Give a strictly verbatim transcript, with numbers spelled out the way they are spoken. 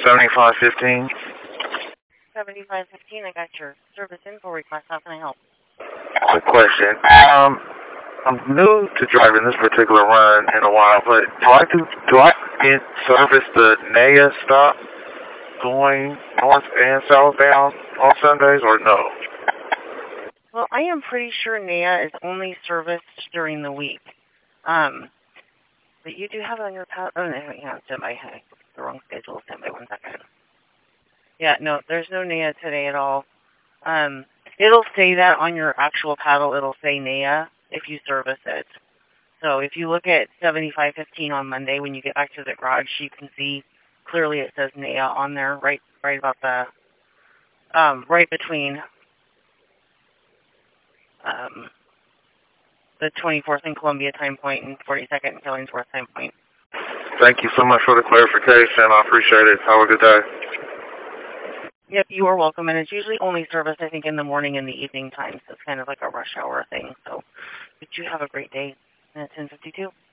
seventy-five fifteen. seventy-five fifteen, I got your service info request. How can I help? Quick question. Um, I'm new to driving this particular run in a while, but do I do, do I get service the N A I A stop going north and southbound on Sundays, or no? Well, I am pretty sure N A I A is only serviced during the week. Um, but you do have it on your pal- oh, no, hang on, standby. Hey, the wrong schedule. Standby one second. Yeah, no, there's no N A I A today at all. Um, it'll say that on your actual paddle. It'll say N A I A if you service it. So if you look at seventy-five fifteen on Monday, when you get back to the garage, you can see clearly it says N A I A on there, right, right about the, um, right between um, the twenty-fourth and Columbia time point and forty-second and Killingsworth time point. Thank you so much for the clarification. I appreciate it. Have a good day. Yep, you are welcome, and it's usually only serviced, I think, in the morning and the evening times. So it's kind of like a rush hour thing. So, but you have a great day. And it's ten fifty-two.